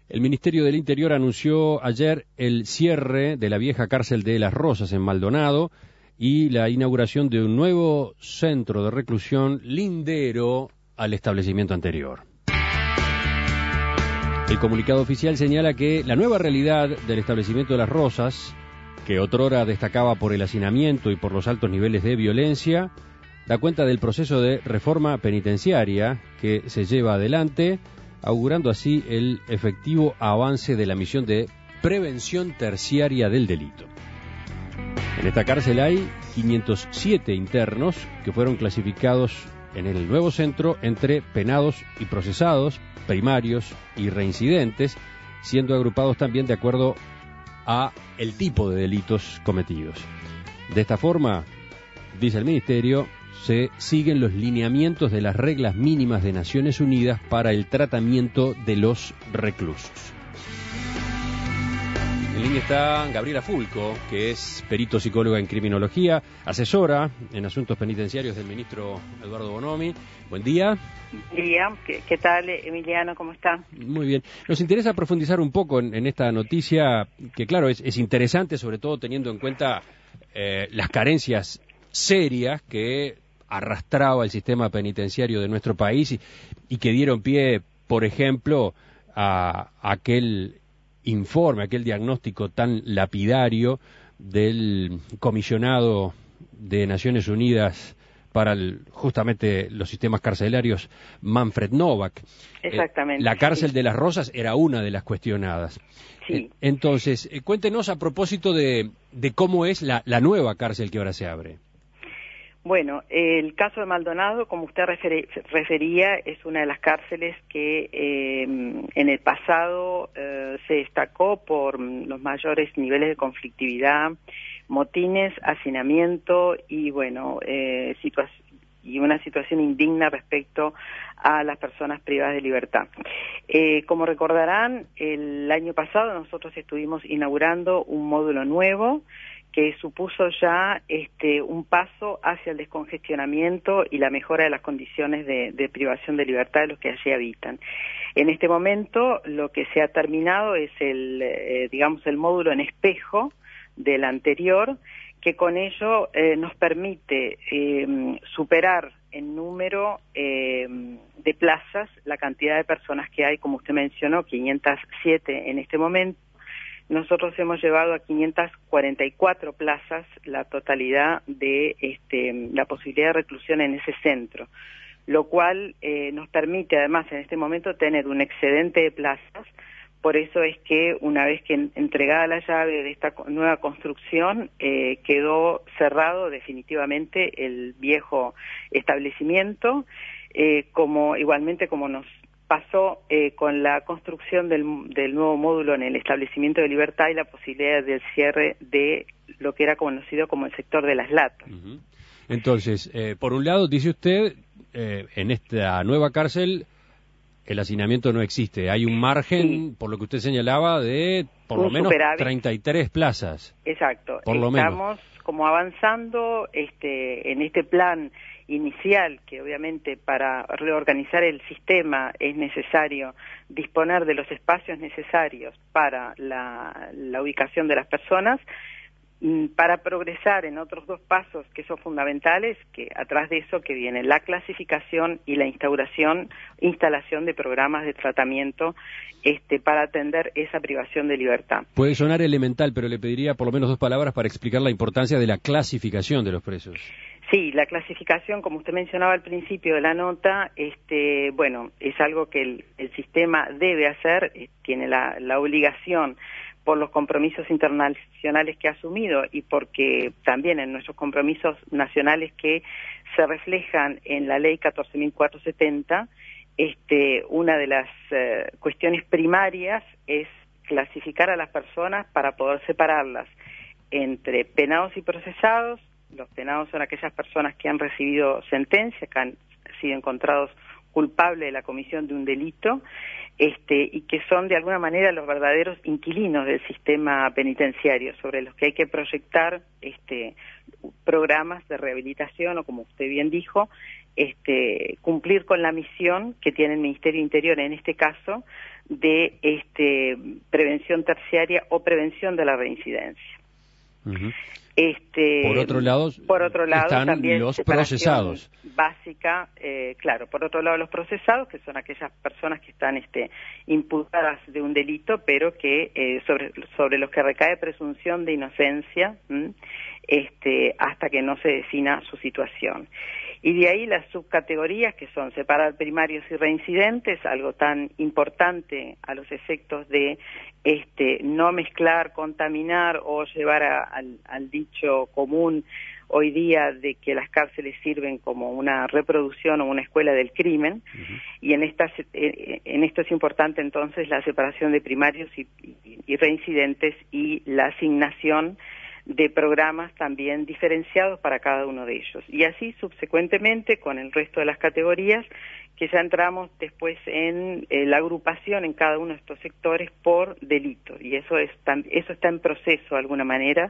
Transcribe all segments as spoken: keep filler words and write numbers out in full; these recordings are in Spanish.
El Ministerio del Interior anunció ayer el cierre de la vieja cárcel de Las Rosas en Maldonado y la inauguración de un nuevo centro de reclusión lindero al establecimiento anterior. El comunicado oficial señala que la nueva realidad del establecimiento de Las Rosas, que otrora destacaba por el hacinamiento y por los altos niveles de violencia, da cuenta del proceso de reforma penitenciaria que se lleva adelante, augurando así el efectivo avance de la misión de prevención terciaria del delito. En esta cárcel hay quinientos siete internos que fueron clasificados en el nuevo centro entre penados y procesados, primarios y reincidentes, siendo agrupados también de acuerdo a el tipo de delitos cometidos. De esta forma, dice el Ministerio, se siguen los lineamientos de las reglas mínimas de Naciones Unidas para el tratamiento de los reclusos. En línea está Gabriela Fulco, que es perito psicóloga en criminología, asesora en asuntos penitenciarios del ministro Eduardo Bonomi. Buen día. Buen día. ¿Qué, qué tal, Emiliano? ¿Cómo está? Muy bien. Nos interesa profundizar un poco en, en esta noticia, que claro, es, es interesante, sobre todo teniendo en cuenta eh, las carencias serias que arrastraba el sistema penitenciario de nuestro país y, y que dieron pie, por ejemplo, a, a aquel informe, aquel diagnóstico tan lapidario del comisionado de Naciones Unidas para el, justamente los sistemas carcelarios, Manfred Novak. Exactamente. Eh, la cárcel sí. de Las Rosas era una de las cuestionadas. Sí. Eh, entonces, eh, cuéntenos a propósito de, de cómo es la, la nueva cárcel que ahora se abre. Bueno, el caso de Maldonado, como usted referi- refería, es una de las cárceles que eh, en el pasado eh, se destacó por los mayores niveles de conflictividad, motines, hacinamiento y, bueno, eh, situa- y una situación indigna respecto a las personas privadas de libertad. Eh, como recordarán, el año pasado nosotros estuvimos inaugurando un módulo nuevo que supuso ya este, un paso hacia el descongestionamiento y la mejora de las condiciones de, de privación de libertad de los que allí habitan. En este momento lo que se ha terminado es el, eh, digamos, el módulo en espejo del anterior, que con ello eh, nos permite eh, superar en número eh, de plazas la cantidad de personas que hay, como usted mencionó, quinientas siete en este momento. Nosotros hemos llevado a quinientas cuarenta y cuatro plazas la totalidad de este, la posibilidad de reclusión en ese centro, lo cual eh, nos permite además en este momento tener un excedente de plazas. Por eso es que una vez que entregada la llave de esta nueva construcción, eh, quedó cerrado definitivamente el viejo establecimiento, eh, como igualmente como nos pasó eh, con la construcción del, del nuevo módulo en el establecimiento de Libertad y la posibilidad del cierre de lo que era conocido como el sector de las latas. Uh-huh. Entonces, eh, por un lado, dice usted, eh, en esta nueva cárcel el hacinamiento no existe. Hay un margen, sí, por lo que usted señalaba, de por un lo menos superávit. treinta y tres plazas. Exacto. Por lo Estamos menos. como avanzando este, en este plan inicial, que obviamente para reorganizar el sistema es necesario disponer de los espacios necesarios para la, la ubicación de las personas, para progresar en otros dos pasos que son fundamentales, que atrás de eso que viene la clasificación y la instauración, instalación de programas de tratamiento este, para atender esa privación de libertad. Puede sonar elemental, pero le pediría por lo menos dos palabras para explicar la importancia de la clasificación de los presos. Sí, la clasificación, como usted mencionaba al principio de la nota, este, bueno, es algo que el, el sistema debe hacer, eh, tiene la, la obligación por los compromisos internacionales que ha asumido y porque también en nuestros compromisos nacionales que se reflejan en la ley catorce mil cuatrocientos setenta, este, una de las eh, cuestiones primarias es clasificar a las personas para poder separarlas entre penados y procesados. Los penados son aquellas personas que han recibido sentencia, que han sido encontrados culpables de la comisión de un delito, este, y que son de alguna manera los verdaderos inquilinos del sistema penitenciario, sobre los que hay que proyectar este, programas de rehabilitación, o como usted bien dijo, este, cumplir con la misión que tiene el Ministerio de Interior, en este caso, de este, prevención terciaria o prevención de la reincidencia. Uh-huh. Este, por otro lado, por otro lado están también los procesados. Básica, eh, claro, por otro lado los procesados, que son aquellas personas que están este, imputadas de un delito, pero que eh, sobre, sobre los que recae presunción de inocencia, ¿m? este, hasta que no se defina su situación. Y de ahí las subcategorías, que son separar primarios y reincidentes, algo tan importante a los efectos de este, no mezclar, contaminar o llevar a, al, al dicho común hoy día de que las cárceles sirven como una reproducción o una escuela del crimen. Uh-huh. Y en, estas, en esto es importante entonces la separación de primarios y, y, y reincidentes y la asignación de programas también diferenciados para cada uno de ellos. Y así subsecuentemente con el resto de las categorías, que ya entramos después en eh, la agrupación en cada uno de estos sectores por delito. Y eso, es tan, eso está en proceso de alguna manera.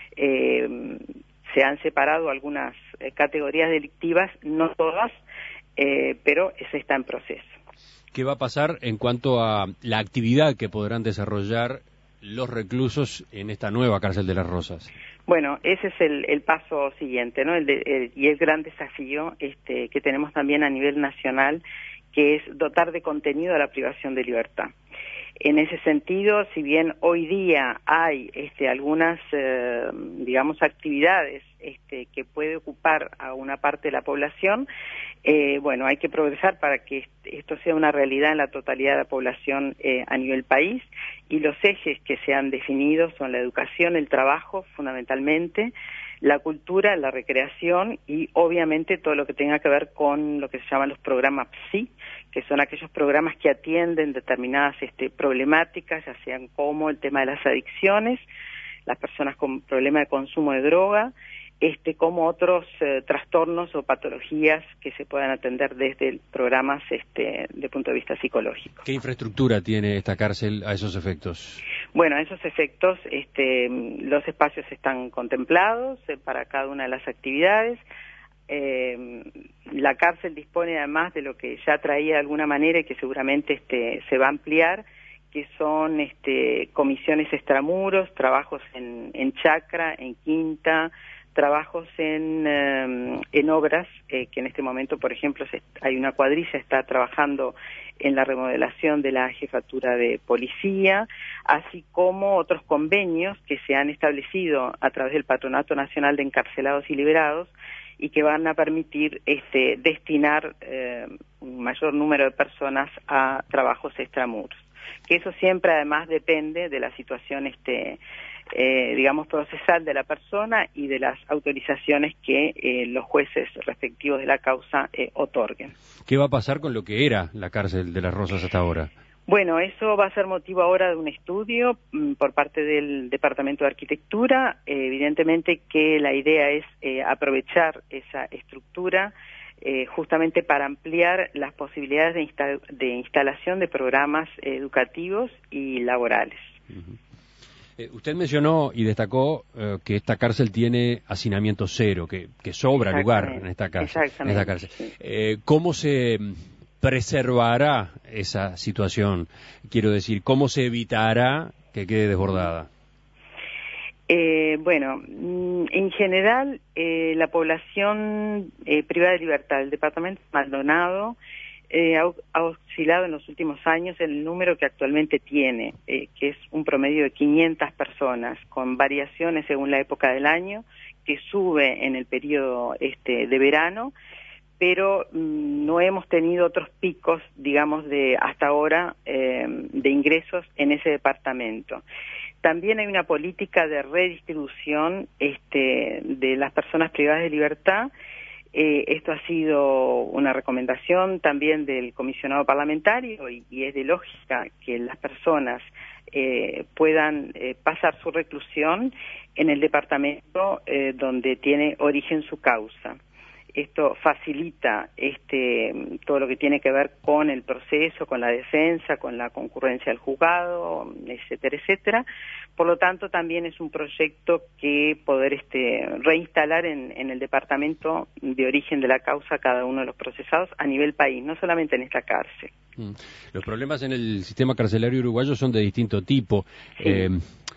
Eh, se han separado algunas eh, categorías delictivas, no todas, eh, pero eso está en proceso. ¿Qué va a pasar en cuanto a la actividad que podrán desarrollar los reclusos en esta nueva cárcel de Las Rosas? Bueno, ese es el, el paso siguiente, ¿no? El de, el, y el gran desafío este, que tenemos también a nivel nacional, que es dotar de contenido a la privación de libertad. En ese sentido, si bien hoy día hay este, algunas, eh, digamos, actividades este, que puede ocupar a una parte de la población, eh, bueno, hay que progresar para que esto sea una realidad en la totalidad de la población eh, a nivel país, y los ejes que se han definido son la educación, el trabajo, fundamentalmente, la cultura, la recreación y obviamente todo lo que tenga que ver con lo que se llaman los programas P S I, que son aquellos programas que atienden determinadas este, problemáticas, ya sean como el tema de las adicciones, las personas con problema de consumo de droga, este, como otros eh, trastornos o patologías que se puedan atender desde programas este, de punto de vista psicológico. ¿Qué infraestructura tiene esta cárcel a esos efectos? Bueno, a esos efectos este, los espacios están contemplados eh, para cada una de las actividades. Eh, la cárcel dispone además de lo que ya traía de alguna manera y que seguramente este, se va a ampliar, que son este, comisiones extramuros, trabajos en, en chacra, en quinta, trabajos en, eh, en obras, eh, que en este momento, por ejemplo, se, hay una cuadrilla, está trabajando en la remodelación de la jefatura de policía, así como otros convenios que se han establecido a través del Patronato Nacional de Encarcelados y Liberados y que van a permitir este, destinar eh, un mayor número de personas a trabajos extramuros. Que eso siempre además depende de la situación este eh, digamos procesal de la persona y de las autorizaciones que eh, los jueces respectivos de la causa eh, otorguen. ¿Qué va a pasar con lo que era la cárcel de Las Rosas hasta ahora? Bueno, eso va a ser motivo ahora de un estudio mm, por parte del Departamento de Arquitectura. Eh, evidentemente que la idea es eh, aprovechar esa estructura Eh, justamente para ampliar las posibilidades de, insta de instalación de programas eh, educativos y laborales. Uh-huh. eh, usted mencionó y destacó eh, que esta cárcel tiene hacinamiento cero, que, que sobra lugar en esta cárcel. En esta cárcel. Sí. Eh, ¿Cómo se preservará esa situación? Quiero decir, ¿cómo se evitará que quede desbordada? Eh, bueno, en general, eh, la población eh, privada de libertad del departamento de Maldonado eh, ha, ha oscilado en los últimos años en el número que actualmente tiene, eh, que es un promedio de quinientas personas, con variaciones según la época del año, que sube en el periodo este, de verano, pero mmm, no hemos tenido otros picos, digamos, de hasta ahora eh, de ingresos en ese departamento. También hay una política de redistribución este, de las personas privadas de libertad. Eh, esto ha sido una recomendación también del comisionado parlamentario y, y es de lógica que las personas eh, puedan eh, pasar su reclusión en el departamento eh, donde tiene origen su causa. esto facilita este, todo lo que tiene que ver con el proceso, con la defensa, con la concurrencia al juzgado, etcétera, etcétera. Por lo tanto, también es un proyecto que poder este, reinstalar en, en el departamento de origen de la causa cada uno de los procesados a nivel país, no solamente en esta cárcel. Los problemas en el sistema carcelario uruguayo son de distinto tipo. Sí. Eh,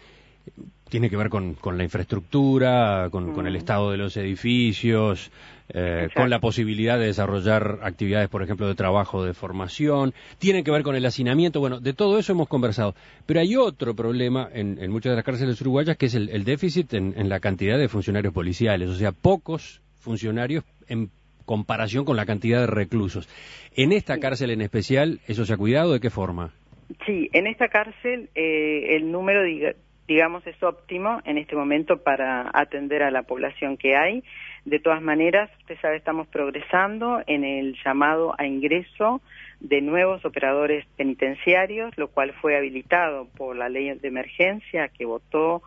tiene que ver con, con la infraestructura, con, mm. con el estado de los edificios, eh, con la posibilidad de desarrollar actividades, por ejemplo, de trabajo, de formación. Tiene que ver con el hacinamiento. Bueno, de todo eso hemos conversado. Pero hay otro problema en, en muchas de las cárceles uruguayas, que es el, el déficit en, en la cantidad de funcionarios policiales. O sea, pocos funcionarios en comparación con la cantidad de reclusos. En esta sí. cárcel en especial, ¿eso se ha cuidado? ¿De qué forma? Sí, en esta cárcel eh, el número, diga, digamos, es óptimo en este momento para atender a la población que hay. De todas maneras, usted sabe, estamos progresando en el llamado a ingreso de nuevos operadores penitenciarios, lo cual fue habilitado por la ley de emergencia que votó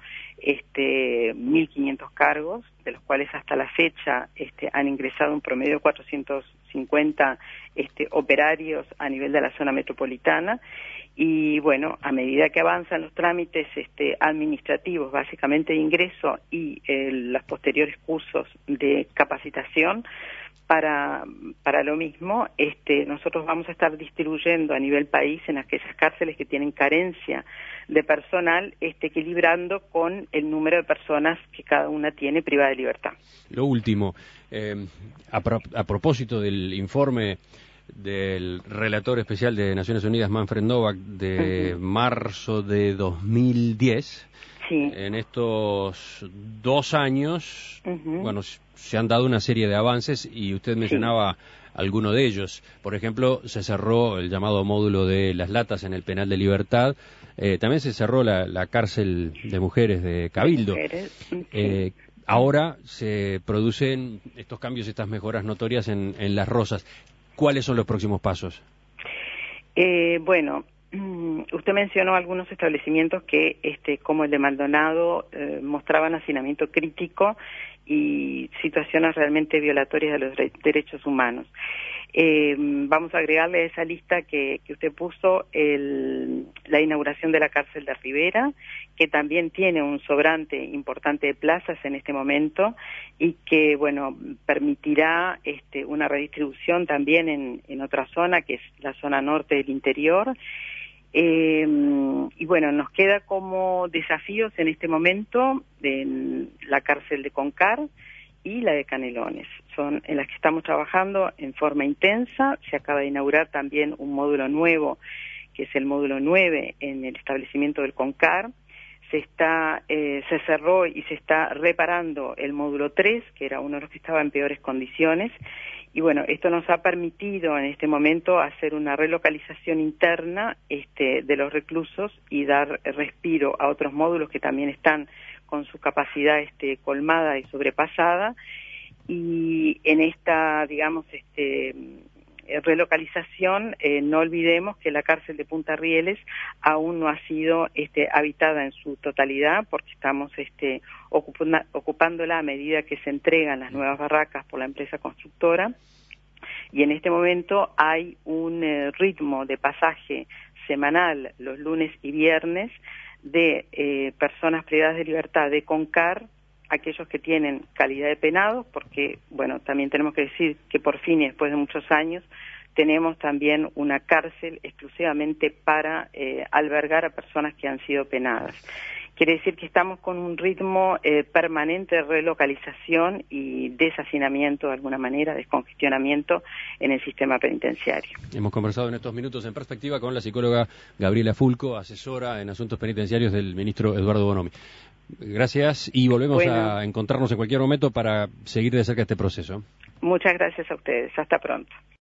este mil quinientos cargos, de los cuales hasta la fecha este, han ingresado un promedio de cuatrocientos cincuenta este, operarios a nivel de la zona metropolitana. Y bueno, a medida que avanzan los trámites este, administrativos, básicamente de ingreso, y eh, los posteriores cursos de capacitación para, para lo mismo, este, nosotros vamos a estar distribuyendo a nivel país en aquellas cárceles que tienen carencia de personal, este, equilibrando con el número de personas que cada una tiene privada de libertad. Lo último, eh, a, pro, a propósito del informe del relator especial de Naciones Unidas, Manfred Novak, de uh-huh. marzo de dos mil diez, sí. en estos dos años, uh-huh. bueno, se han dado una serie de avances y usted mencionaba sí. alguno de ellos. Por ejemplo, se cerró el llamado módulo de las latas en el penal de Libertad. Eh, también se cerró la, la cárcel de mujeres de Cabildo. De mujeres, sí. eh, ahora se producen estos cambios, estas mejoras notorias en, en Las Rosas. ¿Cuáles son los próximos pasos? Eh, bueno, usted mencionó algunos establecimientos que, este, como el de Maldonado, eh, mostraban hacinamiento crítico y situaciones realmente violatorias de los derechos humanos. Eh, vamos a agregarle a esa lista que, que usted puso el, la inauguración de la cárcel de Rivera, que también tiene un sobrante importante de plazas en este momento y que, bueno, permitirá este, una redistribución también en, en otra zona, que es la zona norte del interior. Eh, y bueno, nos queda como desafíos en este momento en la cárcel de Concar y la de Canelones. Son en las que estamos trabajando en forma intensa. Se acaba de inaugurar también un módulo nuevo, que es el módulo nueve en el establecimiento del Concar. Se está, eh, se cerró y se está reparando el módulo tres, que era uno de los que estaba en peores condiciones. Y bueno, esto nos ha permitido en este momento hacer una relocalización interna este, de los reclusos y dar respiro a otros módulos que también están con su capacidad este, colmada y sobrepasada. Y en esta, digamos, este, relocalización, eh, no olvidemos que la cárcel de Punta Rieles aún no ha sido este, habitada en su totalidad, porque estamos este, ocupando, ocupándola a medida que se entregan las nuevas barracas por la empresa constructora. Y en este momento hay un eh, ritmo de pasaje semanal los lunes y viernes de eh, personas privadas de libertad de Concar, aquellos que tienen calidad de penados, porque, bueno, también tenemos que decir que por fin y después de muchos años tenemos también una cárcel exclusivamente para eh, albergar a personas que han sido penadas. Quiere decir que estamos con un ritmo eh, permanente de relocalización y deshacinamiento, de alguna manera, descongestionamiento en el sistema penitenciario. Hemos conversado en estos minutos en perspectiva con la psicóloga Gabriela Fulco, asesora en asuntos penitenciarios del ministro Eduardo Bonomi. Gracias y volvemos bueno, a encontrarnos en cualquier momento para seguir de cerca este proceso. Muchas gracias a ustedes. Hasta pronto.